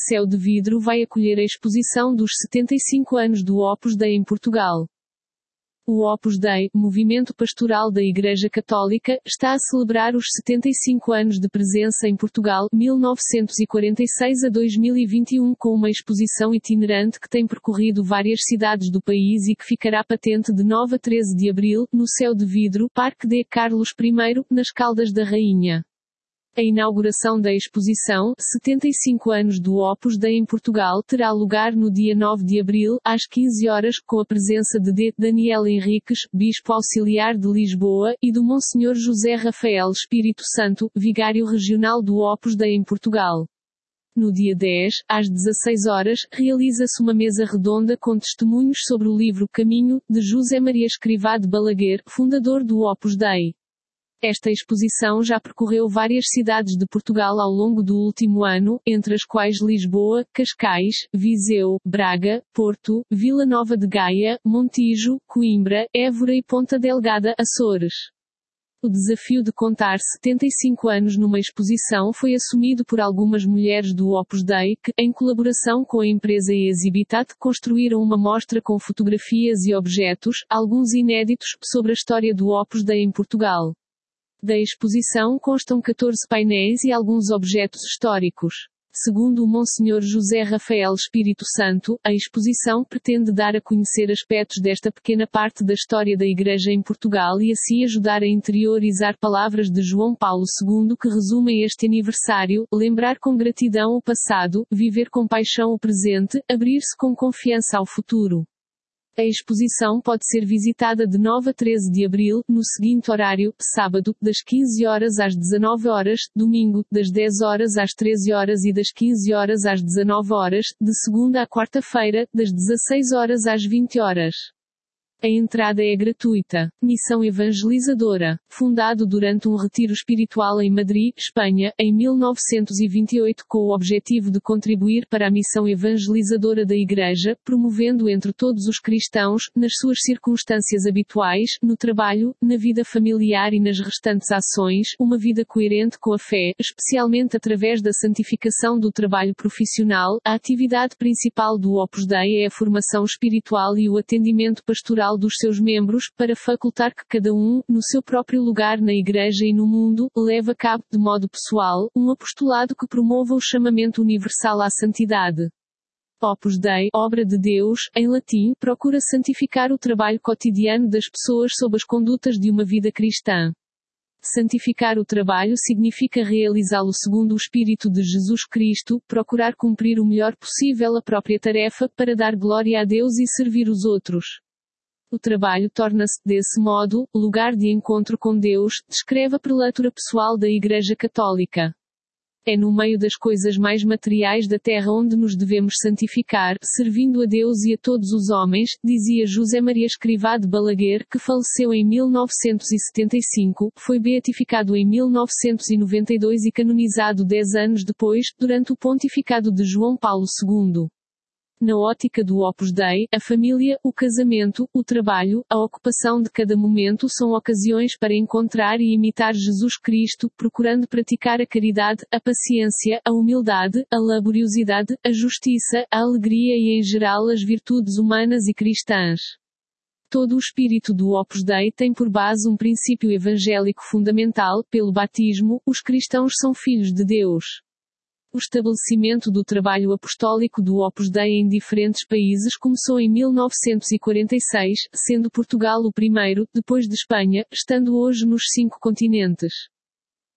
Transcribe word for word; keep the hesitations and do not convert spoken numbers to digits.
Céu de Vidro vai acolher a exposição dos setenta e cinco anos do Opus Dei em Portugal. O Opus Dei, movimento pastoral da Igreja Católica, está a celebrar os setenta e cinco anos de presença em Portugal, mil novecentos e quarenta e seis a dois mil e vinte e um, com uma exposição itinerante que tem percorrido várias cidades do país e que ficará patente de nove a treze de abril, no Céu de Vidro, Parque de Carlos I, nas Caldas da Rainha. A inauguração da exposição, setenta e cinco anos do Opus Dei em Portugal, terá lugar no dia nove de abril, às quinze horas, com a presença de D. Daniel Henriques, Bispo Auxiliar de Lisboa, e do Monsenhor José Rafael Espírito Santo, Vigário Regional do Opus Dei em Portugal. No dia dez, às dezasseis horas, realiza-se uma mesa redonda com testemunhos sobre o livro Caminho, de José Maria Escrivá de Balaguer, fundador do Opus Dei. Esta exposição já percorreu várias cidades de Portugal ao longo do último ano, entre as quais Lisboa, Cascais, Viseu, Braga, Porto, Vila Nova de Gaia, Montijo, Coimbra, Évora e Ponta Delgada, Açores. O desafio de contar setenta e cinco anos numa exposição foi assumido por algumas mulheres do Opus Dei que, em colaboração com a empresa Exhibitat, construíram uma mostra com fotografias e objetos, alguns inéditos, sobre a história do Opus Dei em Portugal. Da exposição constam catorze painéis e alguns objetos históricos. Segundo o Monsenhor José Rafael Espírito Santo, a exposição pretende dar a conhecer aspectos desta pequena parte da história da Igreja em Portugal e assim ajudar a interiorizar palavras de João Paulo segundo que resumem este aniversário: lembrar com gratidão o passado, viver com paixão o presente, abrir-se com confiança ao futuro. A exposição pode ser visitada de nove a treze de abril, no seguinte horário: sábado, das quinze horas às dezanove horas, domingo, das dez horas às treze horas e das quinze horas às dezanove horas, de segunda a quarta-feira, das dezasseis horas às vinte horas. A entrada é gratuita. Missão Evangelizadora. Fundado durante um retiro espiritual em Madrid, Espanha, em mil novecentos e vinte e oito com o objetivo de contribuir para a missão evangelizadora da Igreja, promovendo entre todos os cristãos, nas suas circunstâncias habituais, no trabalho, na vida familiar e nas restantes ações, uma vida coerente com a fé, especialmente através da santificação do trabalho profissional. A atividade principal do Opus Dei é a formação espiritual e o atendimento pastoral dos seus membros, para facultar que cada um, no seu próprio lugar na Igreja e no mundo, leve a cabo, de modo pessoal, um apostolado que promova o chamamento universal à santidade. Opus Dei, obra de Deus, em latim, procura santificar o trabalho cotidiano das pessoas sob as condutas de uma vida cristã. Santificar o trabalho significa realizá-lo segundo o Espírito de Jesus Cristo, procurar cumprir o melhor possível a própria tarefa, para dar glória a Deus e servir os outros. O trabalho torna-se, desse modo, lugar de encontro com Deus, descreve a prelatura pessoal da Igreja Católica. É no meio das coisas mais materiais da terra onde nos devemos santificar, servindo a Deus e a todos os homens, dizia José Maria Escrivá de Balaguer, que faleceu em mil novecentos e setenta e cinco, foi beatificado em mil novecentos e noventa e dois e canonizado dez anos depois, durante o pontificado de João Paulo segundo. Na ótica do Opus Dei, a família, o casamento, o trabalho, a ocupação de cada momento são ocasiões para encontrar e imitar Jesus Cristo, procurando praticar a caridade, a paciência, a humildade, a laboriosidade, a justiça, a alegria e em geral as virtudes humanas e cristãs. Todo o espírito do Opus Dei tem por base um princípio evangélico fundamental: pelo batismo, os cristãos são filhos de Deus. O estabelecimento do trabalho apostólico do Opus Dei em diferentes países começou em mil novecentos e quarenta e seis, sendo Portugal o primeiro, depois de Espanha, estando hoje nos cinco continentes.